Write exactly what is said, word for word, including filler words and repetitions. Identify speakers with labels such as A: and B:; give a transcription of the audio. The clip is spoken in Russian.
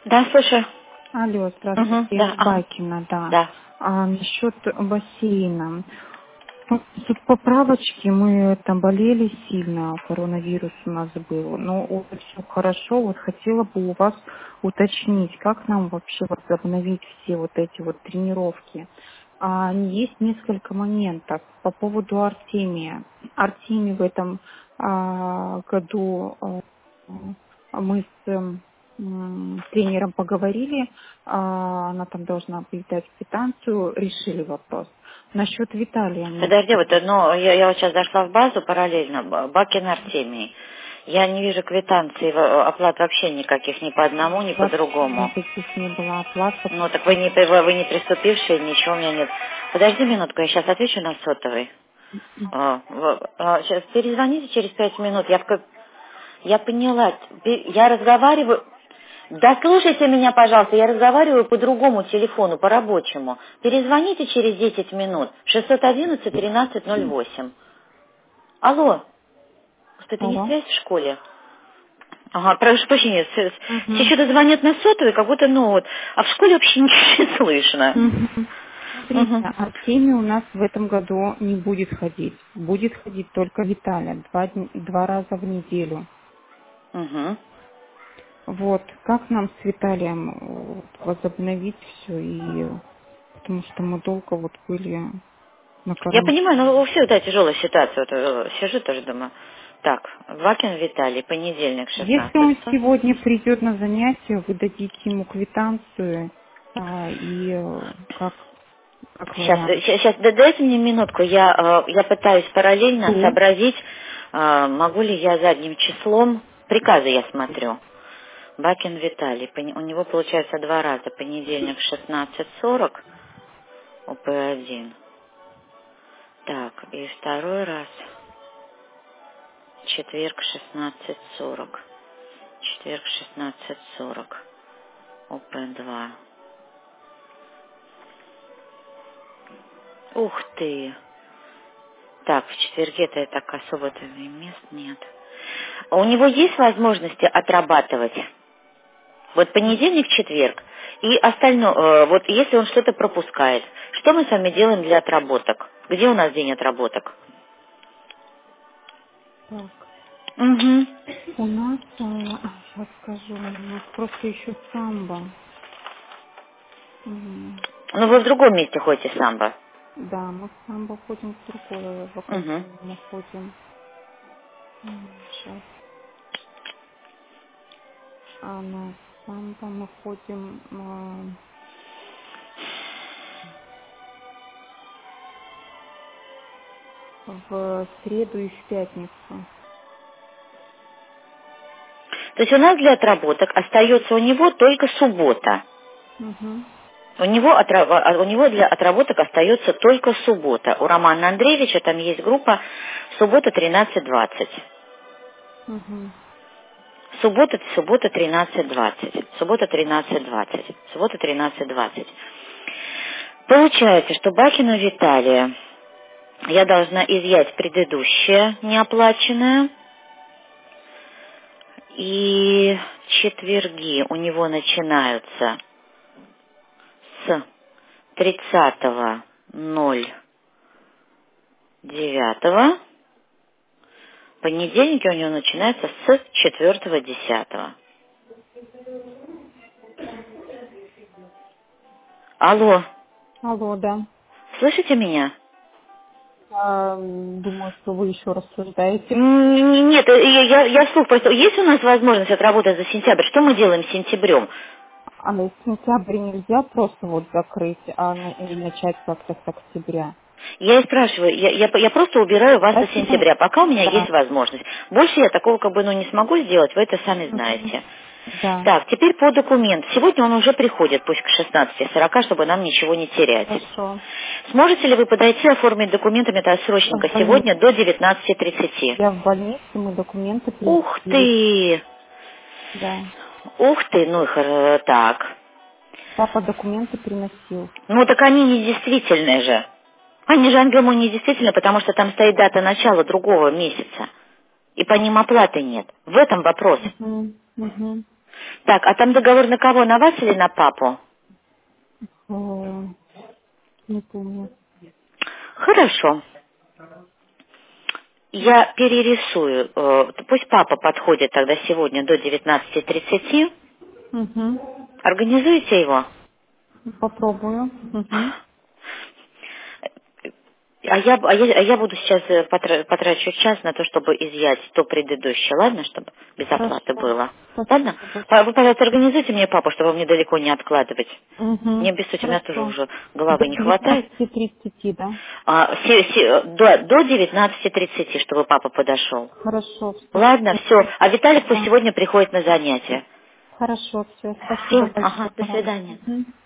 A: Да, слушаю.
B: Алло, здравствуйте,
A: Угу,
B: я
A: да,
B: с
A: ага,
B: Бакина, да.
A: да.
B: А, насчет бассейна. Ну, тут поправочки, мы там болели сильно, коронавирус у нас был. Но все хорошо, вот хотела бы у вас уточнить, как нам вообще возобновить все вот эти вот тренировки. А, есть несколько моментов по поводу Артемия. Артемий в этом а, году а, мы с эм, м, тренером поговорили, а, она там должна передать квитанцию, решили вопрос. Насчет Виталия нет.
A: Подожди, вот, ну, я, я вот сейчас зашла в базу параллельно, Б- Бакин Артемий. Я не вижу квитанций, в- оплат вообще никаких, ни по одному, ни по
B: Вообще
A: другому.
B: никаких не было оплат.
A: Ну, так вы не, при- вы, вы не приступившие, ничего у меня нет. Подожди минутку, я сейчас отвечу на сотовый. А, в- а, сейчас перезвоните через пять минут. Я, в ка- я поняла. Пе- Я разговариваю. Да слушайте меня, пожалуйста, я разговариваю по другому телефону, по рабочему. Перезвоните через десять минут. шестьсот одиннадцать тринадцать ноль восемь. Алло, что это не
B: Алло.
A: связь в школе? Ага, прошу прощения, с- с- все
B: Угу.
A: что-то звонят на сотовый, как будто, ну вот, а в школе вообще ничего не слышно.
B: Мгм. Смотрите,
A: Угу.
B: Артемий у нас в этом году не будет ходить. Будет ходить только Виталий два, дн- два раза в неделю.
A: Угу.
B: Вот, как нам с Виталием э, вот возобновить все, и потому что мы долго вот были на
A: Я понимаю,
B: карантине.
A: но у всех, да, тяжелая ситуация. Вот, э, сижу тоже думаю. Так, Вакин Виталий, понедельник,
B: Если
A: шестнадцать.
B: он сегодня придет на занятие, вы дадите ему квитанцию а, и э, как, как
A: Сейчас,
B: вариант.
A: сейчас, дайте мне минутку, я, э, я пытаюсь параллельно
B: Что?
A: сообразить, э, могу ли я задним числом, приказы я смотрю. Бакин Виталий, пони- у него получается два раза, понедельник в шестнадцать сорок, ОП один. Так, и второй раз, четверг шестнадцать сорок, четверг шестнадцать сорок, ОП два. Ух ты! Так, в четверге-то так особо-то и мест нет. А у него есть возможности отрабатывать? Вот понедельник, четверг. И остальное, э, вот если он что-то пропускает, что мы с вами делаем для отработок? Где у нас день отработок?
B: Так.
A: Угу.
B: У нас, сейчас скажу, у нас просто еще самбо. М,
A: Ну, вы в другом месте ходите самбо.
B: Да, мы в самбо ходим в другое, в
A: Угу.
B: академию мы ходим. Сейчас. А на самбо мы ходим м, в среду и в пятницу.
A: То есть у нас для отработок остается у него только суббота.
B: Угу.
A: У него, отра- а, у него для отработок остается только суббота. У Романа Андреевича там есть группа суббота тринадцать двадцать.
B: Угу.
A: Суббота, суббота тринадцать двадцать. Суббота тринадцать двадцать. Суббота тринадцать двадцать. Получается, что Бакину Виталия я должна изъять предыдущее неоплаченное. И четверги у него начинаются с тридцатого ноль девятого. Понедельники у него начинаются с четвертого десятого. Алло,
B: Алло, да.
A: слышите меня?
B: А, думаю, что вы еще рассуждаете.
A: М, Нет, э, я, я, я вслух просто. Есть у нас возможность отработать за сентябрь? Что мы делаем с сентябрем?
B: А на сентябрь нельзя просто вот закрыть, а на- или начать как-то с октября.
A: Я и спрашиваю, я, я, я просто убираю вас до
B: Давайте мы...
A: сентября, пока у меня есть
B: Да.
A: возможность. Больше я такого как бы ну, не смогу сделать, вы это сами
B: Мгм.
A: знаете.
B: Да.
A: Так, теперь по документу. Сегодня он уже приходит, пусть к шестнадцати сорока, чтобы нам ничего не терять.
B: Хорошо.
A: Сможете ли вы подойти оформить документами это
B: Я
A: срочненько
B: в больнице.
A: сегодня до девятнадцати тридцати?
B: Я в больнице, мы документы
A: Ух
B: приносили.
A: ты!
B: Да.
A: Ух ты, ну и хор- так.
B: Папа документы приносил.
A: Ну так они не действительные же. Они же ему не действительны, потому что там стоит дата начала другого месяца. И по ним оплаты нет. В этом вопрос.
B: Угу. Угу.
A: Так, а там договор на кого? На вас или на папу?
B: Э, Не помню.
A: Хорошо. Я перерисую. э, Пусть папа подходит тогда сегодня до девятнадцати тридцати.
B: Угу.
A: Организуйте его.
B: Попробую. Угу.
A: А я, а я, а я буду сейчас э, потра- потрачу час на то, чтобы изъять то предыдущее, ладно, чтобы без оплаты
B: Хорошо.
A: было. Ладно?
B: Спасибо
A: Па- Вы,
B: большое.
A: пожалуйста, организуйте мне папу, чтобы мне далеко не откладывать. Не
B: Угу.
A: обессудьте, у меня тоже
B: Хорошо.
A: уже
B: До
A: головы не хватает.
B: девятнадцати тридцати, да?
A: А, се- се- до, до девятнадцати тридцати, чтобы папа подошел.
B: Хорошо, все.
A: Ладно, все. А Виталик пусть
B: Да.
A: сегодня приходит на занятия.
B: Хорошо, все. Спасибо
A: Все, ага,
B: большое
A: до
B: вам.
A: свидания.
B: Мгм.